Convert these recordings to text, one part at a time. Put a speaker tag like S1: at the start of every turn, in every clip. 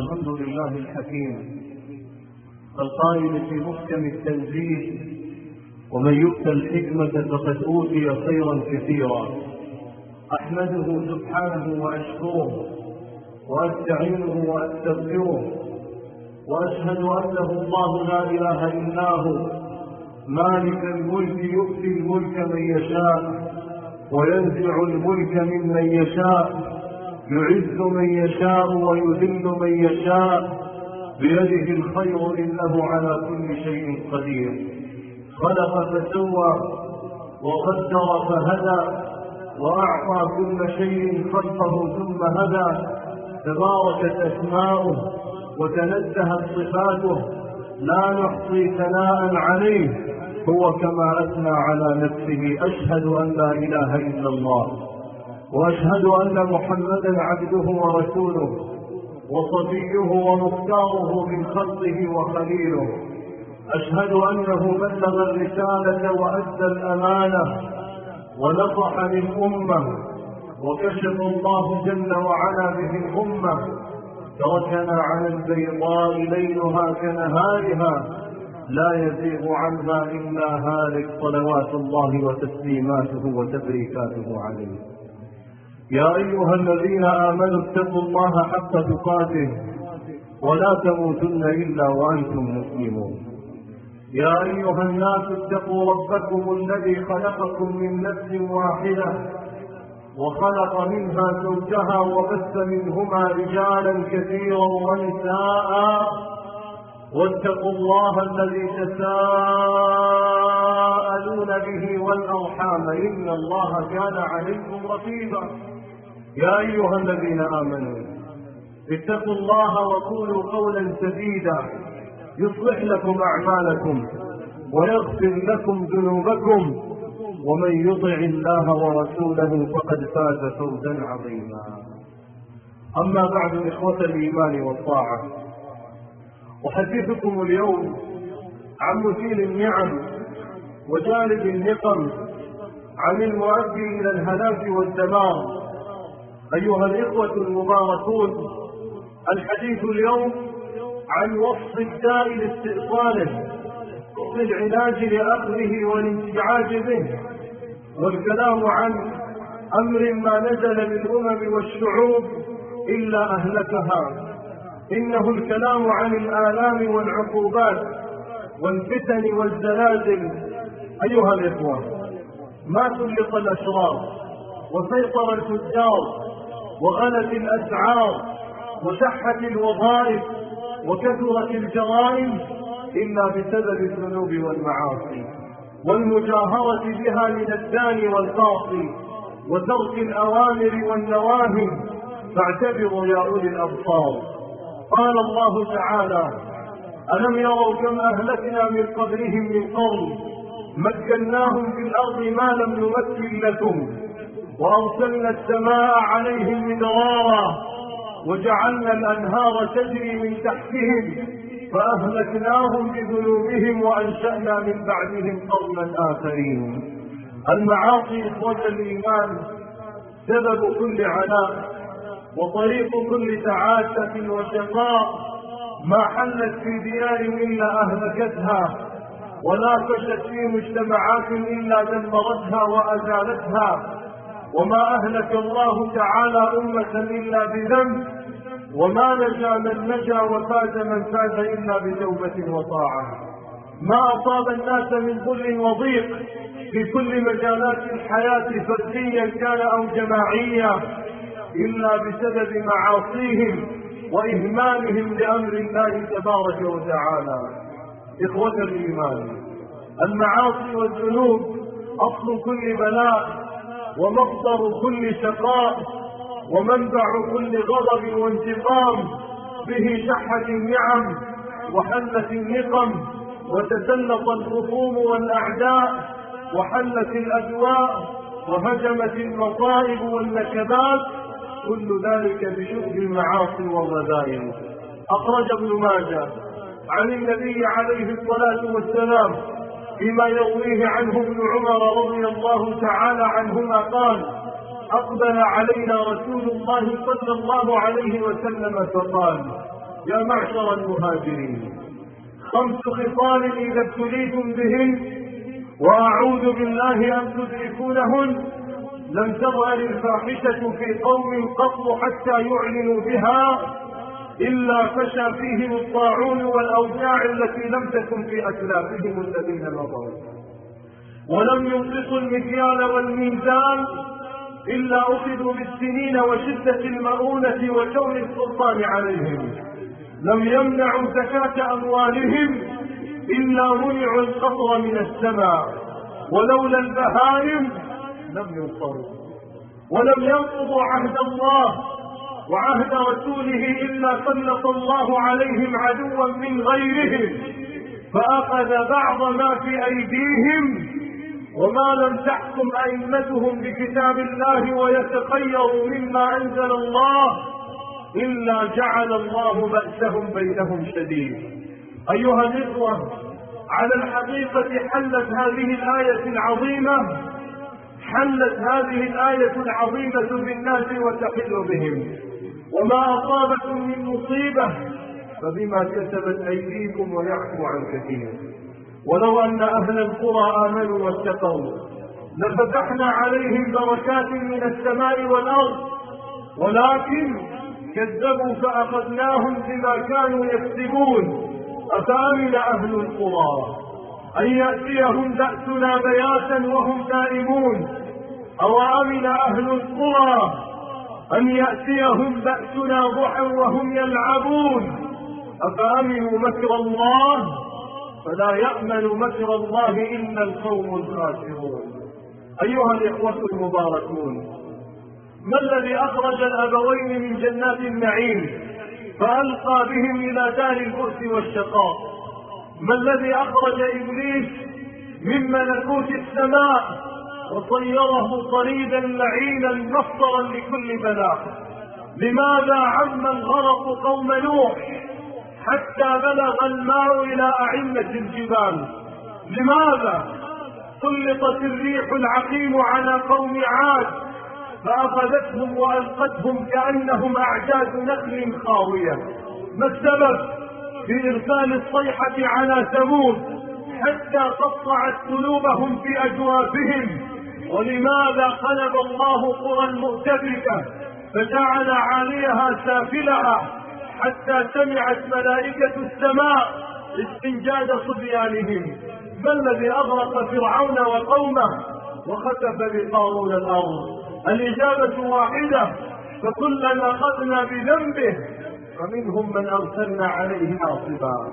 S1: الحمد لله الحكيم القائل في محكم التنزيل: ومن يؤت الحكمة فقد أوتي خيرا كثيرا. أحمده سبحانه وأشكره وأستعينه وأستغفره، وأشهد أنه الله لا إله إلا هو مالك الملك يؤتي الملك من يشاء وينزع الملك ممن يشاء، يعز من يشاء ويذل من يشاء، بيده الخير إنه على كل شيء قدير. خلق فسوى وقدر فهدى وأعطى كل شيء خلقه ثم هدى. تباركت أسماؤه وتنزهت صفاته، لا نحصي ثناء عليه، هو كما أثنى على نفسه. أشهد أن لا إله إلا الله، وأشهد أن محمدا عبده ورسوله وصفيه ومختاره من خلقه وخليله. أشهد أنه بلغ الرسالة وأدى الأمانة ونصح للأمة، وكشف الله جل وعلا به الأمة. تركنا على البيضاء ليلها كنهارها، لا يزيغ عنها إلا هالك، صلوات الله وتسليماته وتبريكاته عليه. يا أيها الذين آمنوا اتقوا الله حق تقاته ولا تموتن إلا وأنتم مسلمون. يا أيها الناس اتقوا ربكم الذي خلقكم من نفس واحدة وخلق منها زوجها وبث منهما رجالا كثيرا ونساء، واتقوا الله الذي تساءلون به والأرحام إن الله كان عليكم رقيبا. يا أيها الذين آمنوا اتقوا الله وقولوا قولا سديدا يصلح لكم أعمالكم ويغفر لكم ذنوبكم، ومن يطع الله ورسوله فقد فاز فوزا عظيما. أما بعد، إخوة الإيمان والطاعة، أحدثكم اليوم عن مثير النعم وجالب النقم، عن المؤدي إلى الهلاك والدمار. أيها الإخوة المباركون، الحديث اليوم عن وصف الداء لاستئصاله والعلاج لأخذه والانزعاج به، والكلام عن أمر ما نزل بالأمم والشعوب إلا أهلكها. إنه الكلام عن الآلام والعقوبات والفتن والزلازل. أيها الإخوة، ما سلط الأشرار وسيطر التجار وغلت الأسعار وشحت الوظائف وكثرت الجرائم إلا بسبب الذنوب والمعاصي والمجاهرة بها من الداني والقاصي وترك الأوامر والنواهي. فاعتبروا يا أولي الأبصار. قال الله تعالى: ألم يروا كم أهلكنا من قبلهم من قرن مكناهم في الأرض ما لم نمكن لكم، وأرسلنا السماء عليهم مدرارا وجعلنا الأنهار تجري من تحتهم فأهلكناهم بذنوبهم وأنشأنا من بعدهم قرنا آخرين. المعاصي إخوة الإيمان سبب كل عناء وطريق كل تعاسة وشقاء. ما حلت في ديار إلا أهلكتها، ولا فشت في مجتمعات إلا دمرتها وأزالتها. وما أهلك الله تعالى أمة إلا بذنب، وما نجا من نجا وفاز من فاز إلا بتوبة وطاعة. ما أصاب الناس من ذل وضيق في كل مجالات الحياة فرديا كان أو جماعيا إلا بسبب معاصيهم وإهمالهم لأمر الله تبارك وتعالى. إخوة الإيمان، المعاصي والذنوب أصل كل بلاء ومصدر كل شقاء ومنبع كل غضب وانتقام. به شحت النعم وحلت النقم وتسلط الخصوم والأعداء وحلت الأدواء وهجمت المصائب والنكبات، كل ذلك بشؤم المعاصي والرذائل. أخرج ابن ماجه عن النبي عليه الصلاة والسلام فيما يرويه عنه ابن عمر رضي الله تعالى عنهما قال: أقبل علينا رسول الله صلى الله عليه وسلم فقال: يا معشر المهاجرين 5 خصال إذا ابتليتم بهن وأعوذ بالله أن تدركونهن لم تظهر الفاحشة في قوم قط حتى يعلنوا بها إلا فشى فيهم الطاعون والأوجاع التي لم تكن في أسلافهم الذين مضوا، ولم ينقصوا المكيال والميزان إلا أخذوا بالسنين وشدة المؤونة وجور السلطان عليهم، لم يمنعوا زكاة أموالهم إلا منعوا القطر من السماء، ولولا البهائم لم ينصروا، ولم ينقضوا عهد الله وعهد رسوله إلا سلط الله عليهم عدوا من غيرهم فأخذ بعض ما في أيديهم، وما لم تحكم أئمتهم بكتاب الله ويتخيروا مما أنزل الله إلا جعل الله بأسهم بينهم شديد. أيها الإخوة، على الحقيقة حلت هذه الآية العظيمة بالناس وتحل بهم، وما أصابكم من مصيبة فبما كسبت أيديكم ويعفو عن كثير. ولو أن أهل القرى آمنوا واتقوا لفتحنا عليهم بركات من السماء والأرض، ولكن كذبوا فأخذناهم بما كانوا يكسبون. أفأمن أهل القرى أن يأتيهم بأسنا بياتا وهم نائمون، أو أمن أهل القرى أن يأتيهم بأسنا ضحى وهم يلعبون. أفأمنوا مكر الله فلا يأمن مكر الله إلا القوم الخاسرون. أيها الإخوة المباركون، ما الذي أخرج الأبوين من جنات النعيم فألقى بهم إلى دار البؤس والشقاء؟ ما الذي أخرج إبليس من ملكوت السماء وصيره طريدا لعينا مصدرا لكل بلاء؟ لماذا عم الغرق قوم نوح حتى بلغ الماء إلى أعمة الجبال؟ لماذا سلطت الريح العقيم على قوم عاد فأخذتهم وألقتهم كأنهم أعجاز نخل خاوية؟ ما السبب في إرسال الصيحة على ثمود حتى قطعت قلوبهم في أجوافهم؟ ولماذا قلب الله قرى مؤتفكة فجعل عاليها سافلها حتى سمعت ملائكة السماء استنجاد صبيانهم؟ ما الذي أغرق فرعون وقومه وخسف بقارون الأرض؟ الإجابة واحدة، فكلنا أخذنا بذنبه، فمنهم من أرسلنا عليه حاصبا،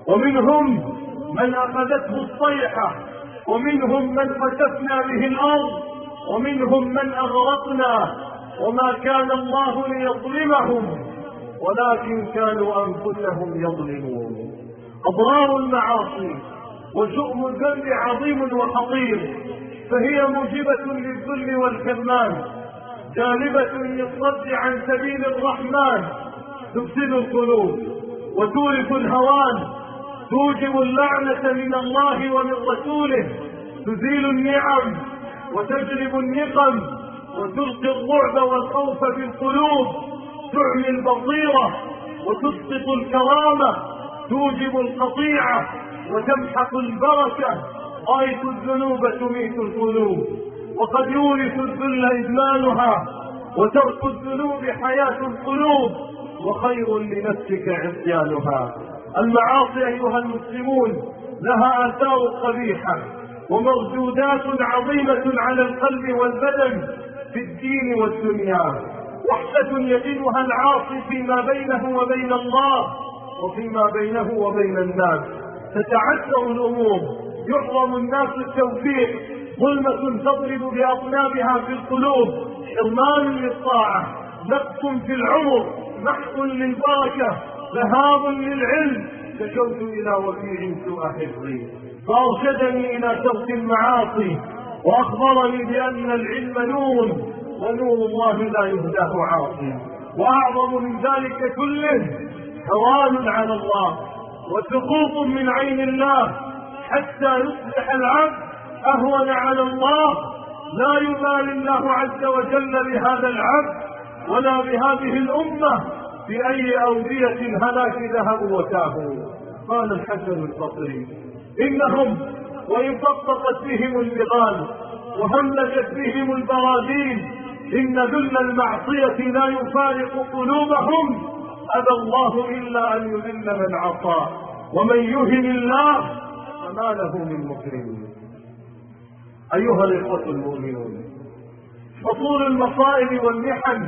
S1: ومنهم من أخذته الصيحة، ومنهم من خسفنا به الأرض، ومنهم من أغرقنا. وما كان الله ليظلمهم ولكن كانوا أنفسهم يظلمون. أضرار المعاصي وشؤم الذنب عظيم وخطير، فهي موجبة للذل والحرمان، جالبة للصد عن سبيل الرحمن، تفسد القلوب وتورث الهوان، توجب اللعنة من الله ومن رسوله، تزيل النعم وتجلب النقم، وتلقي الرعب والخوف في القلوب، تعمي البصيرة وتسقط الكرامة، توجب القطيعة وتمحق البركة. غاية الذنوب تميت القلوب، وقد يورث الذل إدمانها، وترك الذنوب حياة القلوب، وخير لنفسك عصيانها. المعاصي أيها المسلمون لها آثار قبيحة ومردودات عظيمة على القلب والبدن في الدين والدنيا، وحدة يجدها العاصي فيما بينه وبين الله وفيما بينه وبين الناس. تتعثر الأمور، يحرم الناس التوفيق، ظلمة تضرب بأطنابها في القلوب، حرمان للطاعة، نقص في العمر، محق للبركة، ذهاب للعلم. شكوت إلى وكيل سوء حفظي فأرشدني إلى ترك المعاصي، وأخبرني بأن العلم نور، ونور الله لا يهداه عاصي. وأعظم من ذلك كله هوان على الله وسقوط من عين الله، حتى يصبح العبد أهون على الله. لا يبالي الله عز وجل بهذا العبد ولا بهذه الأمة، في أي أودية هلاك ذهبوا وتاهوا. قال الحسن البصري: إنهم وإن طبقت بهم البغال وهملجت بهم البراذيل إن ذل المعصية لا يفارق قلوبهم. أبى الله إلا أن يذل من عصى، ومن يهن الله فما له من مكرم. أيها الإخوة المؤمنون، حصول المصائب والمحن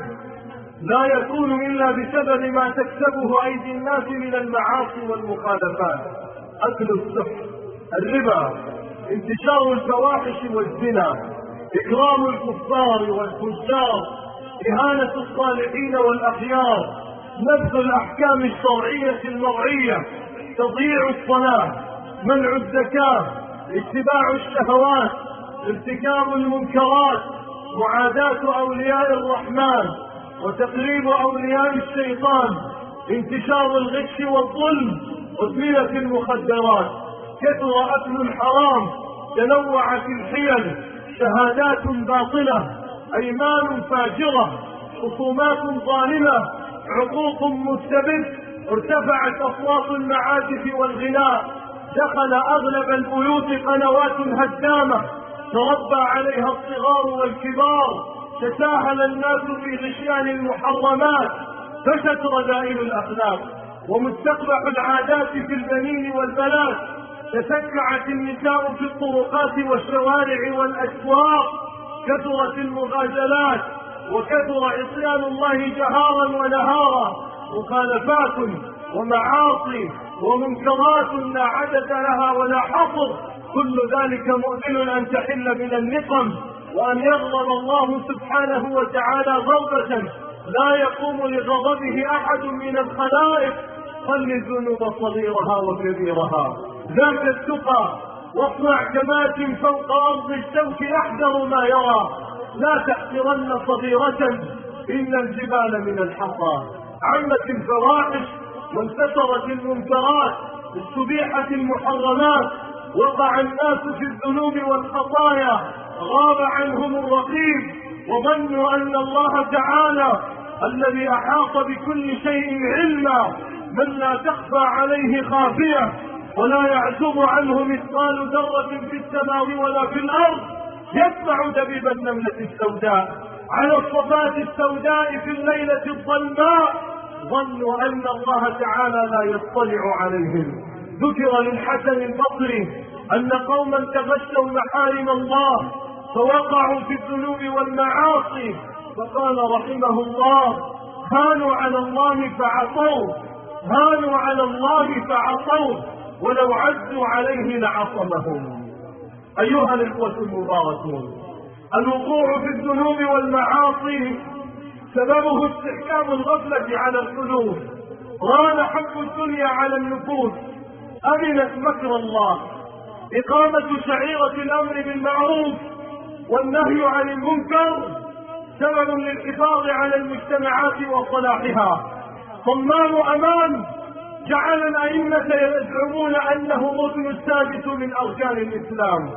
S1: لا يكون إلا بسبب ما تكسبه أيدي الناس من المعاصي والمخالفات: أكل السحت، الربا، انتشار الفواحش والزنا، إكرام الكفار والفجار، إهانة الصالحين والأخيار، نبذ الأحكام الشرعية المرعية، تضييع الصلاة، منع الزكاة، اتباع الشهوات، ارتكاب المنكرات، معاداة أولياء الرحمن وتقريب أولياء الشيطان، انتشار الغش والظلم، أدمنة المخدرات، كثر أكل الحرام، تنوعت الحيل، شهادات باطلة، أيمان فاجرة، خصومات ظالمة، عقوق مستبد، ارتفعت أصوات المعازف والغناء، دخل أغلب البيوت قنوات هدامة تربى عليها الصغار والكبار، تساهل الناس في غشيان المحرمات، فشت رذائل الأخلاق ومستقبح العادات في البنين والبنات، تسكعت النساء في الطرقات والشوارع والأسواق، كثرت المغازلات وكثر عصيان الله جهارا ونهارا، مخالفات ومعاصي ومنكرات لا عدد لها ولا حصر، كل ذلك مؤذن أن تحل من النقم وأن يغضب الله سبحانه وتعالى غضبة لا يقوم لغضبه أحد من الخلائق. خل الذنوب صغيرها وكبيرها، ذاك التقى، واصنع كمات فوق أرض الشوك أحذر ما يرى، لا تحقرن صغيرة إن الجبال من الحصى. عمت الفواحش وانتشرت المنكرات، استبيحت المحرمات، وقع الناس في الذنوب والخطايا، غاب عنهم الرقيب وظنوا أن الله تعالى الذي أحاط بكل شيء علما، من لا تخفى عليه خافية ولا يعزب عنه مثقال ذرة في السماء ولا في الأرض، يسمع دبيب النملة السوداء على الصفات السوداء في الليلة الظلماء، ظنوا أن الله تعالى لا يطلع عليهم. ذكر للحسن البصري أن قوما تغشوا محارم الله فوقعوا في الذنوب والمعاصي، فقال رحمه الله: هانوا على الله فعصوا، هانوا على الله فعصوا، ولو عزوا عليه لعصمهم. أيها الإخوة المباركون، الوقوع في الذنوب والمعاصي سببه استحكام الغفلة على القلوب، ران حب الدنيا على النفوس، أمنت مكر الله، إقامة شعيرة الأمر بالمعروف والنهي عن المنكر سبب للحفاظ على المجتمعات وصلاحها. صمام أمان جعل الأئمة يزعمون أنه الركن السادس من أركان الإسلام،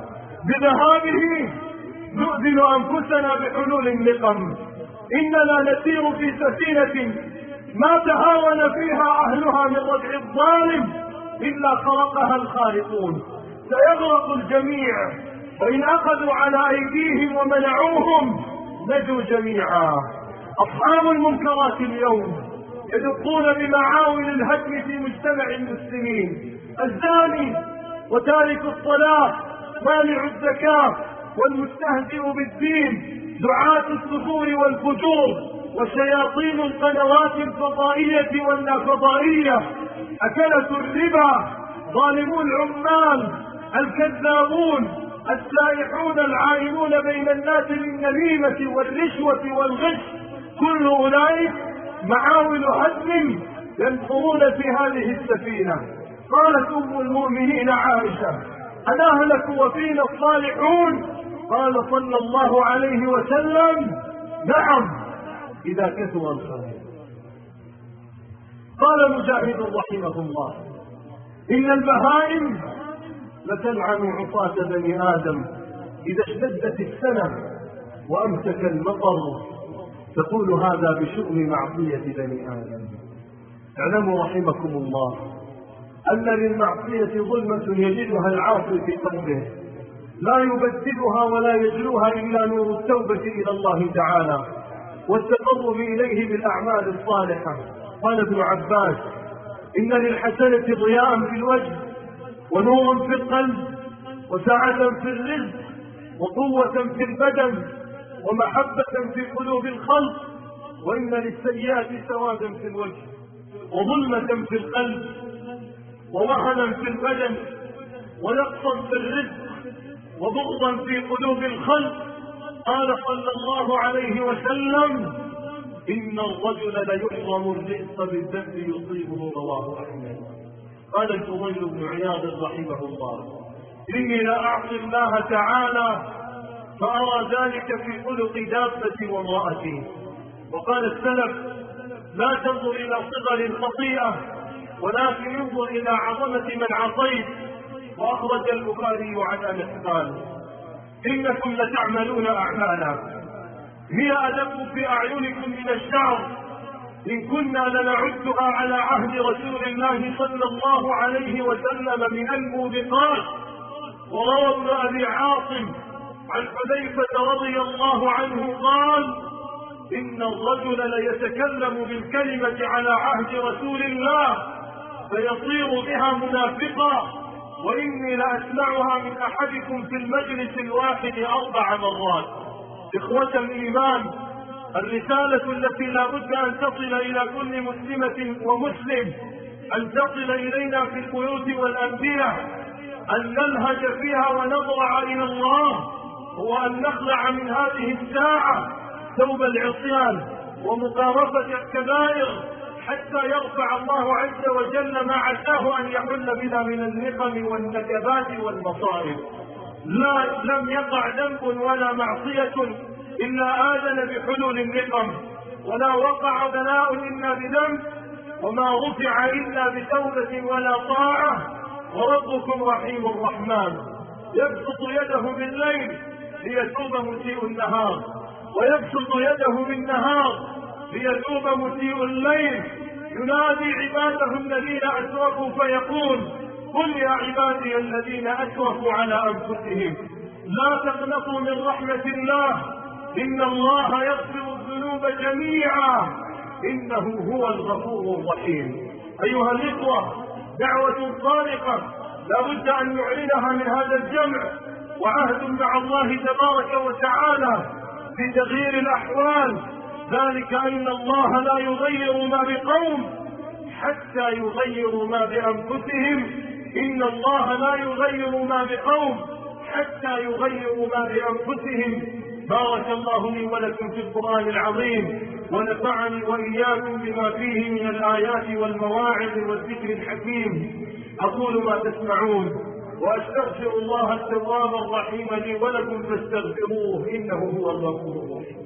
S1: بذهابه نؤذن أنفسنا بحلول النقم. إننا نسير في سفينة ما تهاون فيها أهلها من ردع الظالم إلا خرقها الخارقون، سيغرق الجميع، وإن أخذوا على أيديهم ومنعوهم نجوا جميعا. أصحاب المنكرات اليوم يدقون بمعاول الهدم في مجتمع المسلمين، الزاني وتارك الصلاة، مانع الزكاة، والمستهزئ بالدين، دعاة السفور والفجور، وشياطين القنوات الفضائية واللافضائية، أكلة الربا، ظالمو العمال، الكذابون، السائحون العائمون بين الناس بالنميمة والرشوة والغش، كل أولئك معاول هدم ينفرون في هذه السفينة. قالت أم المؤمنين عائشة: أنهلك وفينا الصالحون؟ قال صلى الله عليه وسلم: نعم إذا كثر الخير. قال مجاهد رحمه الله: إن البهائم لتلعن عصاة بني آدم إذا اشتدت السنة وأمسك المطر، تقول هذا بشؤم معصية بني آدم. اعلموا رحمكم الله أن للمعصية ظلمة يجدها العاصي في قلبه لا يبدلها ولا يجلوها إلا نور التوبة إلى الله تعالى والتقرب إليه بالأعمال الصالحة. قال ابن عباس: إن للحسنة ضياء في الوجه ونور في القلب وسعة في الرزق وقوة في البدن ومحبة في قلوب الخلق، وإن للسيئات سوادا في الوجه وظلمة في القلب ووهنا في البدن ونقصا في الرزق وبغضا في قلوب الخلق. قال صلى الله عليه وسلم: إن الرجل ليحرم الرزق بالذنب يصيبه. رواه أحمد. قال الفضيل بن عياض رحمه الله: إني لا أعصي الله تعالى فأرى ذلك في خلق دابتي وامرأتي. وقال السلف: لا تنظر إلى صغر الخطيئة ولكن انظر إلى عظمة من عصيت. وأخرج البخاري عن أنس قال: إنكم لتعملون أعمالا هي أدق في أعينكم من الشعر إن كنا لنعدها على عهد رسول الله صلى الله عليه وسلم من الموبقات. وروى ابن أبي عاصم عن حذيفة رضي الله عنه قال: إن الرجل ليتكلم بالكلمة على عهد رسول الله فيصير بها منافقا، وإني لأسمعها من أحدكم في المجلس الواحد 4 مرات. إخوة الإيمان، الرسالة التي لا بد أن تصل إلى كل مسلمة ومسلم أن تصل إلينا في البيوت والأندية، أن نلهج فيها ونضرع إلى الله، هو أن نخلع من هذه الساعة ثوب العصيان ومقارفة الكبائر حتى يرفع الله عز وجل ما عساه أن يحل بنا من النقم والنكبات والمصائب. لم يقع ذنب ولا معصية إلا آذن بحلول النقم، ولا وقع بلاء إلا بذنب، وما رفع إلا بتوبة ولا طاعة. وربكم رحيم رحمن يبسط يده بالليل ليتوب مسيء النهار، ويبسط يده بالنهار ليتوب مسيء الليل. ينادي عباده الذين أسرفوا فيقول: قل يا عبادي الذين أسرفوا على أنفسهم لا تقنطوا من رحمة الله إن الله يغفر الذنوب جميعا إنه هو الغفور الرحيم. أيها الإخوة، دعوة صادقة لا بد أن نعلنها من هذا الجمع، وعهد مع الله تبارك وتعالى في تغيير الأحوال، ذلك أن الله لا يغير ما بقوم حتى يغيروا ما بأنفسهم. إن الله لا يغير ما بقوم حتى يغيروا ما بأنفسهم. بارك الله لي ولكم في القرآن العظيم، ونفعني وإياكم بما فيه من الآيات والمواعظ والذكر الحكيم. أقول ما تسمعون وأستغفر الله التواب الرحيم لي ولكم فاستغفروه إنه هو الغفور الرحيم.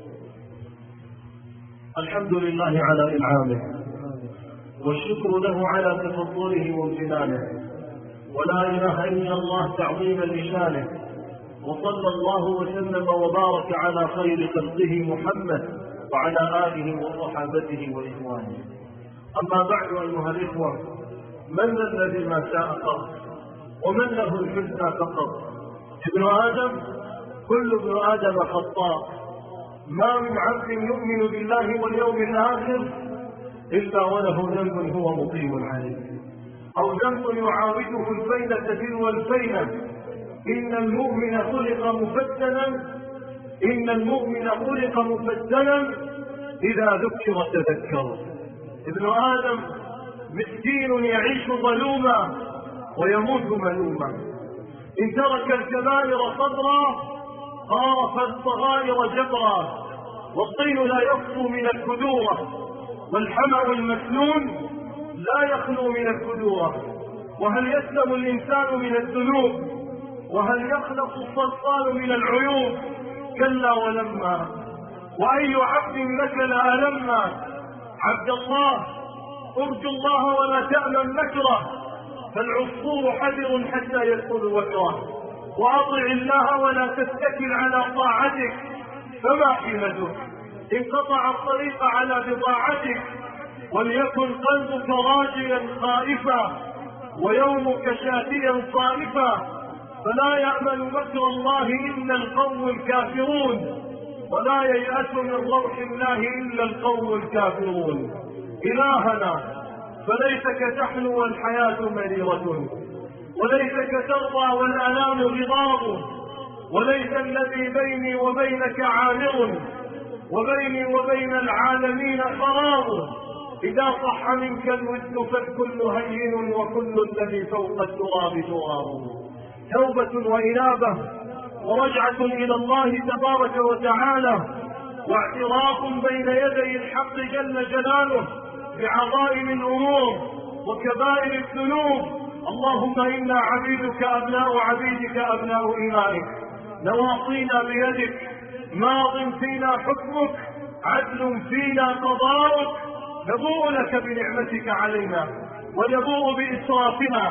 S1: الحمد لله على إنعامه، والشكر له على تفضله وامتنانه، ولا إله إلا الله تعظيما لشانه. وصلى الله وسلم وبارك على خير خلقه محمد وعلى آله وصحابته وإخوانه. أما بعد أيها الإخوة، من الذي ما شاء قط ومن له الحسنى فقط؟ ابن آدم، كل ابن آدم خطاء، ما من عبد يؤمن بالله واليوم الآخر إلا وله ذنب هو مقيم عليه، أو ذنب يعاوده الفينة تلو الفينة. إن المؤمن خلق مفتنا، إن المؤمن خلق مفتنا إذا ذكر تذكر. ابن آدم مسكين يعيش ظلوما ويموت ملوما. إن ترك الكبائر صبرا خاف الصغائر جبرا. والطين لا يخلو من الكدورة، والحمأ المسنون لا يخلو من الكدورة. وهل يسلم الإنسان من الذنوب؟ وهل يخلق السلطان من العيوب؟ كلا ولما. وأي عبد لك لألما. عبد الله، ارجو الله ولا تأمن مكره، فالعصفور حذر حتى يدخل وكره. وأطع الله ولا تتكل على طاعتك، فما حيلتك إن قطع الطريق على بضاعتك. وليكن قلبك راجيا خائفا ويومك شاتيا صائفا، فلا يأمن مكر الله إلا القوم الكافرون، ولا ييأس من روح الله إلا القوم الكافرون. إلهنا فليتك تحلو والحياة مريرة، وليتك ترضى والأنام غضاب، وليس الذي بيني وبينك عامر، وبيني وبين العالمين خراب. إذا صح منك الود فالكل هين، وكل الذي فوق التراب تراب. توبة وإنابة ورجعة إلى الله تبارك وتعالى، واعتراف بين يدي الحق جل جلاله بعظائم الأمور وكبائر الذنوب. اللهم إنا عبيدك أبناء عبيدك أبناء إمائك، نواصينا بيدك، ماض فينا حكمك، عدل فينا قضاؤك. نبوء لك بنعمتك علينا، ونبوء بإسرافنا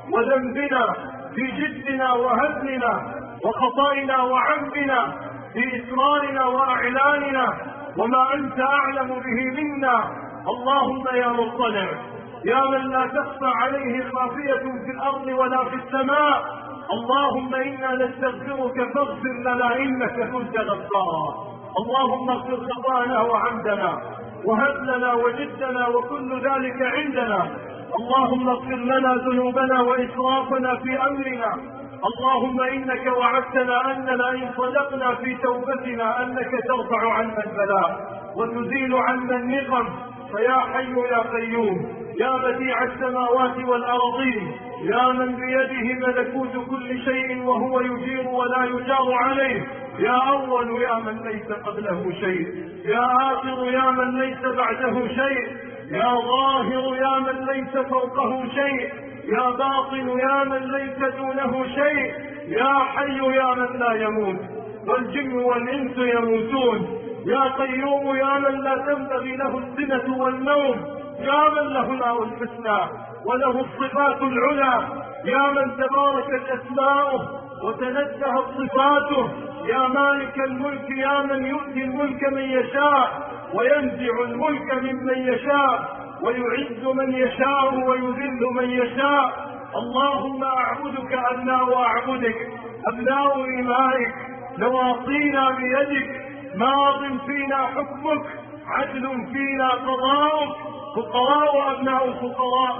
S1: وذنبنا في جدنا وهزلنا وخطئنا وعمدنا، في إسرارنا وأعلاننا، وما أنت أعلم به منا. اللهم يا مطلع، يا من لا تخفى عليه خافية في الأرض ولا في السماء، اللهم إنا نستغفرك فاغفر لنا إنك كنت غفارا. اللهم اغفر خطانا وعمدنا وهزلنا وجدنا وكل ذلك عندنا. اللهم اغفر لنا ذنوبنا وإسرافنا في أمرنا. اللهم إنك وعدتنا أننا إن صدقنا في توبتنا أنك ترفع عنا البلاء وتزيل عنا النقم. فيا حي يا قيوم، يا بديع السماوات والأرضين، يا من بيده ملكوت كل شيء وهو يجير ولا يجار عليه، يا أول يا من ليس قبله شيء، يا آخر يا من ليس بعده شيء، يا ظاهر يا من ليس فوقه شيء، يا باطن يا من ليس دونه شيء، يا حي يا من لا يموت والجن والإنس يموتون، يا قيوم يا من لا تنبغي له السنة والنوم، يا من له الأسماء الحسنى وله الصفات العلى، يا من تباركت أسماؤه وتنزهت صفاته، يا مالك الملك، يا من يؤتي الملك من يشاء وينزع الملك ممن يشاء ويعز من يشاء ويذل من يشاء. اللهم أعبدك أبناء أعبدك، أبناء إمائك، نواصينا بيدك، ماض فينا حكمك، عدل فينا قضاؤك، فقراء أبناء فقراء،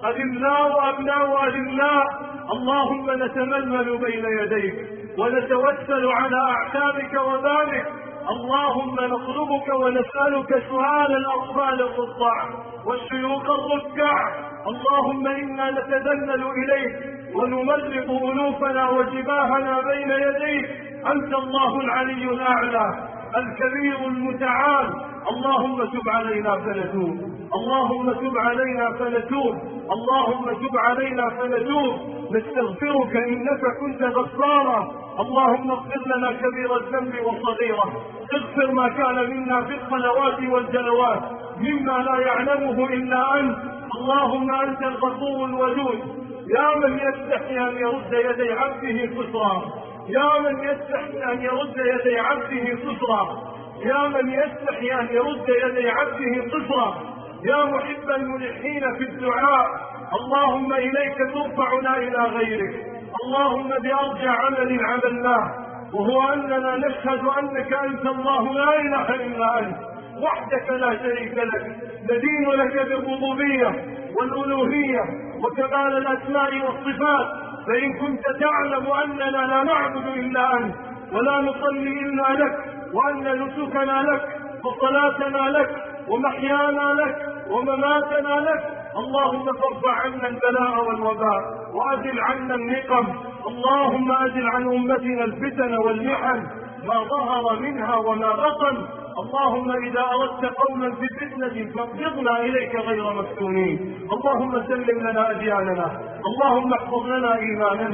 S1: أذلاء أبناء أذلاء. اللهم نتململ بين يديك ونتوسل على أعتابك وبابك. اللهم نطلبك ونسألك سؤال الأطفال الرضع والشيوخ الركع. اللهم إنا نتذلل إليك ونمرق أنوفنا وجباهنا بين يديك. أنت الله العلي الأعلى الكبير المتعال. اللهم تب علينا فنتوب، اللهم تب علينا فنتوب، اللهم تب علينا فنتوب. نستغفرك إنك كنت غفارا. اللهم اغفر لنا كبير الذنب وصغيره، اغفر ما كان منا في الخلوات والجلوات مما لا يعلمه إلا أنت. اللهم أنت الغفور الودود، يا من يستحي أن يرد يدي عبده كسرا، يا من يستحي أن يرد يدي عبده كسرا، يا من يستحي أن يرد يدي عبده قصرا، يا محب الملحين في الدعاء. اللهم إليك ترفعنا إلى غيرك. اللهم بأرجى عمل عملناه وهو أننا نشهد أنك أنت الله لا إله إلا أنت وحدك لا شريك لك، ندين لك بالربوبية والألوهية وكمال الأسماء والصفات. فإن كنت تعلم أننا لا نعبد إلا أنت ولا نصلي إلا لك، وأن نسكنا لك وصلاتنا لك ومحيانا لك ومماتنا لك، اللهم فارفع عنا البلاء والوباء وأزل عنا النقم. اللهم أزل عن أمتنا الفتن والمحن ما ظهر منها وما بطن. اللهم إذا أردت قوما في فتنة فاقبضنا إليك غير مفتونين. اللهم سلم لنا أدياننا، اللهم احفظ لنا إيماننا،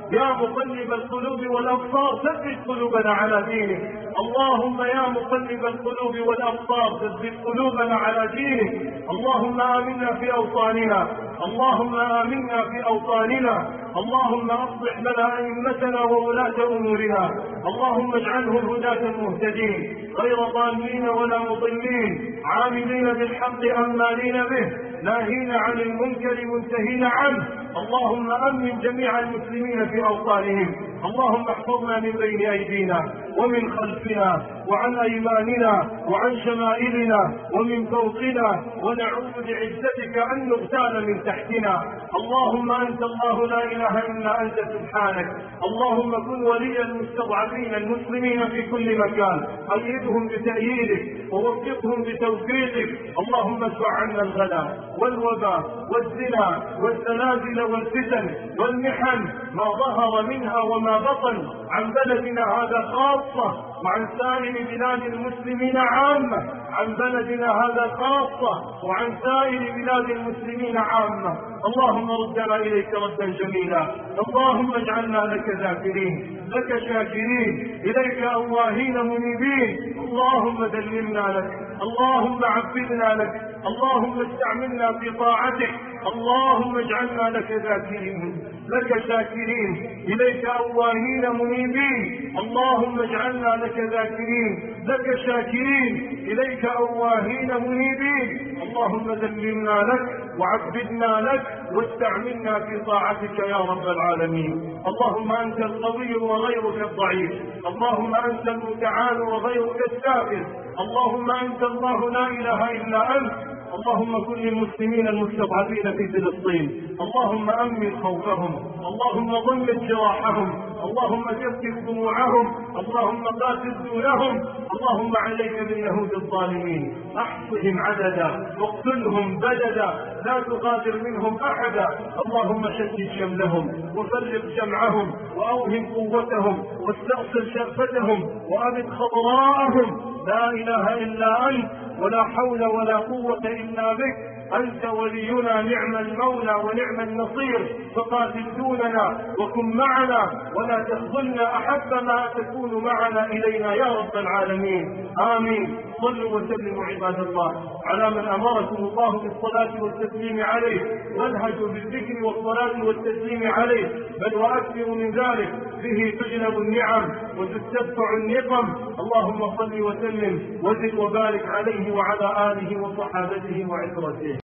S1: يا مقلب القلوب والأبصار ثبت قلوبنا على دينك. اللهم يا مقلب القلوب والأبصار ثبت قلوبنا على دينك. اللهم آمنا في أوطاننا، اللهم آمنا في أوطاننا، اللهم أصلح لنا أئمتنا وولاة أمورنا، اللهم اجعلهم هداة المهتدين غير ضالين ولا مضلين، عاملين بالحق أمالين به، ناهين عن المنكر منتهين عنه. اللهم أمن جميع المسلمين في أوطانهم، اللهم احفظنا من بين أيدينا ومن خلفنا وعن أيماننا وعن شمائلنا ومن فوقنا، ونعوذ بعزتك أن نغتال من تحتنا. اللهم أنت الله لا إله إلا أنت سبحانك. اللهم كن ولي المستضعفين المسلمين في كل مكان، أيدهم بتأييدك ووفقهم بتوفيقك. اللهم ادفع عنا الغلا والوباء والزنا والزلازل والفتن والمحن ما ظهر منها وما بطن عن بلدنا هذا خاصة وعن سائر بلاد المسلمين عامة، عن بلدنا هذا خاصة وعن سائر بلاد المسلمين عامة. اللهم ردنا إليك ردا جميلا، اللهم اجعلنا لك ذاكرين، لك شاكرين، إليك أواهين منيبين. اللهم ذللنا لك، اللهم عبدنا لك، اللهم استعملنا في طاعتك. اللهم اجعلنا لك ذاكرين، لك شاكرين، إليك أواهين منيبين. اللهم اجعلنا لك ذاكرين، لك شاكرين، إليك أواهين منيبين. اللهم ذللنا لك وعبدنا لك واستعملنا في طاعتك يا رب العالمين. اللهم أنت القوي وغيرك الضعيف، اللهم أنت المتعال وغيرك السافل، اللهم أنت الله لا إله إلا أنت. اللهم كن للمسلمين المستضعفين في فلسطين، اللهم أمن خوفهم، اللهم ضمن جراحهم، اللهم كفف دموعهم، اللهم قاتل دونهم. اللهم عليك باليهود الظالمين، احصهم عددا واقتلهم بددا، لا تغادر منهم أحدا. اللهم شتت شملهم وفرق جمعهم وأوهم قوتهم واستأصل شرفتهم وأبد خضراءهم. لا إله إلا أنت ولا حول ولا قوة إلا بك، أنت ولينا نعم المولى ونعم النصير، فقاتل دوننا وكن معنا ولا تخذلنا أحب ما تكون معنا إلينا يا رب العالمين. آمين. صلوا وسلموا عباد الله على من أمركم الله بالصلاة والتسليم عليه، وانهجوا بالذكر والصلاة والتسليم عليه، بل وأكثروا من ذلك، به تجلب النعم وتستدفع النقم. اللهم صل وسلم وزد وبارك عليه وعلى آله وصحابته وعترته.